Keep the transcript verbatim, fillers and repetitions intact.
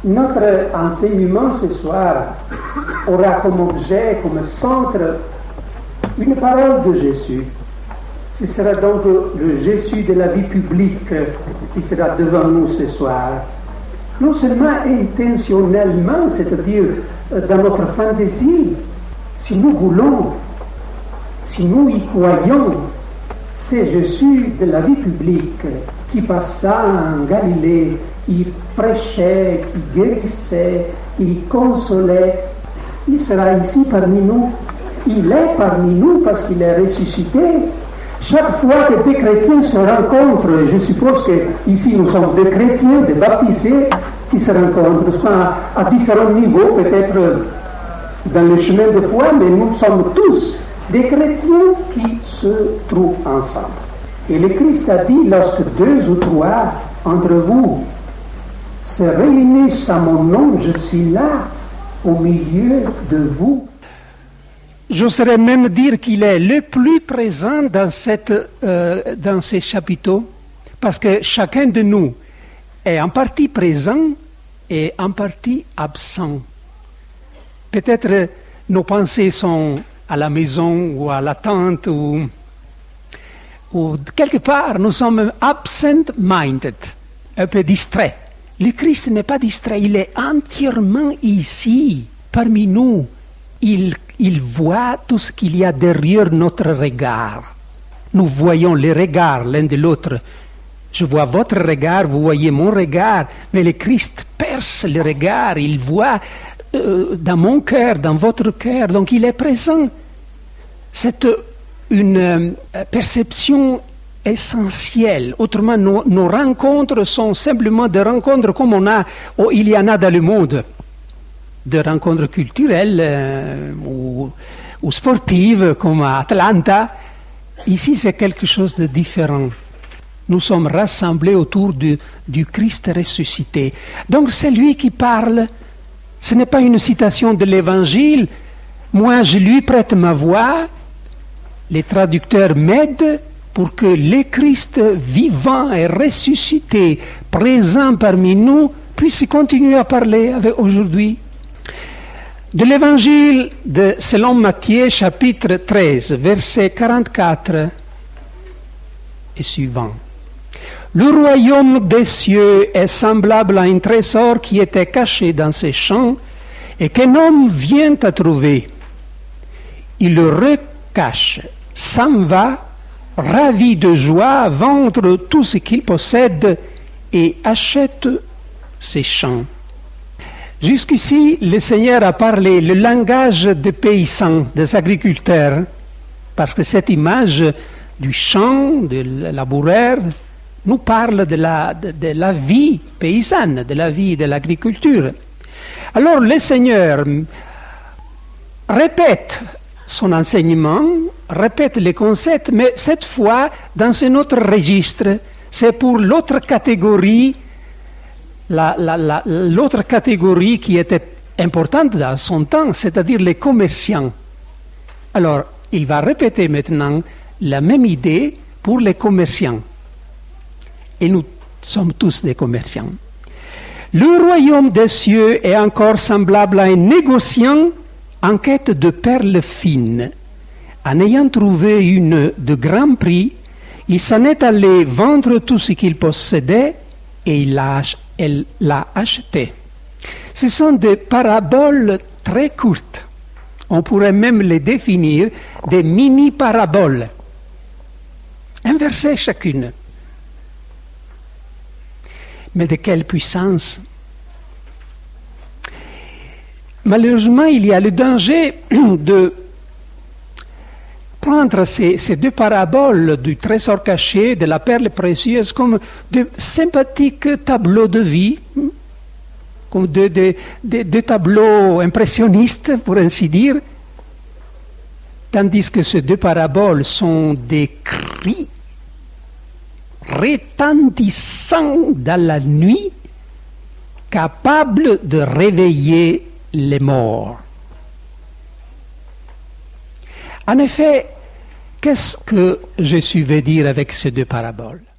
Notre enseignement ce soir aura comme objet, comme centre, une parole de Jésus. Ce sera donc le Jésus de la vie publique qui sera devant nous ce soir. Non seulement intentionnellement, c'est-à-dire dans notre fantaisie, si nous voulons, si nous y croyons, c'est Jésus de la vie publique qui passa en Galilée, qui prêchait, qui guérissait, qui consolait. Il sera ici parmi nous. Il est parmi nous parce qu'il est ressuscité. Chaque fois que des chrétiens se rencontrent, je suppose que ici nous sommes des chrétiens, des baptisés qui se rencontrent à, à différents niveaux, peut-être dans le chemin de foi, mais nous sommes tous des chrétiens qui se trouvent ensemble. Et le Christ a dit, lorsque deux ou trois entre vous se réunissent à mon nom, je suis là, au milieu de vous. J'oserais même dire qu'il est le plus présent dans, cette, euh, dans ces chapiteaux, parce que chacun de nous est en partie présent et en partie absent. Peut-être nos pensées sont à la maison ou à la tente ou, ou quelque part, nous sommes absent-minded, un peu distraits. Le Christ n'est pas distrait, il est entièrement ici, parmi nous. Il, il voit tout ce qu'il y a derrière notre regard. Nous voyons les regards l'un de l'autre. Je vois votre regard, vous voyez mon regard, mais le Christ perce le regard, il voit euh, dans mon cœur, dans votre cœur, donc il est présent. C'est une euh, perception essentielle. Autrement, nos, nos rencontres sont simplement des rencontres comme on a, oh, il y en a dans le monde. De rencontres culturelles euh, ou, ou sportives comme à Atlanta. Ici, c'est quelque chose de différent. Nous sommes rassemblés autour du, du Christ ressuscité. Donc, c'est lui qui parle. Ce n'est pas une citation de l'Évangile. Moi, je lui prête ma voix. Les traducteurs m'aident pour que le Christ vivant et ressuscité, présent parmi nous, puisse continuer à parler avec aujourd'hui. De l'Évangile de selon Matthieu, chapitre treize, verset quarante-quatre et suivant. Le royaume des cieux est semblable à un trésor qui était caché dans ses champs et qu'un homme vient à trouver. Il le recache, s'en va, ravi de joie, vendre tout ce qu'il possède et achète ses champs. Jusqu'ici, le Seigneur a parlé le langage des paysans, des agriculteurs, parce que cette image du champ, de laboureur, nous parle de la, de, de la vie paysanne, de la vie de l'agriculture. Alors le Seigneur répète son enseignement, répète les concepts, mais cette fois dans un autre registre. C'est pour l'autre catégorie, la, la, la, l'autre catégorie qui était importante dans son temps, c'est-à-dire les commerçants. Alors, il va répéter maintenant la même idée pour les commerçants. Et nous sommes tous des commerçants. Le royaume des cieux est encore semblable à un négociant en quête de perles fines. En ayant trouvé une de grand prix, il s'en est allé vendre tout ce qu'il possédait et il l'a, elle l'a acheté. Ce sont des paraboles très courtes. On pourrait même les définir des mini-paraboles. Un verset chacune. Mais de quelle puissance! Malheureusement, il y a le danger de prendre ces, ces deux paraboles du trésor caché, de la perle précieuse, comme de sympathiques tableaux de vie, comme deux de, de, de tableaux impressionnistes, pour ainsi dire, tandis que ces deux paraboles sont des cris retentissants dans la nuit, capables de réveiller les morts. En effet, qu'est-ce que Jésus veut dire avec ces deux paraboles?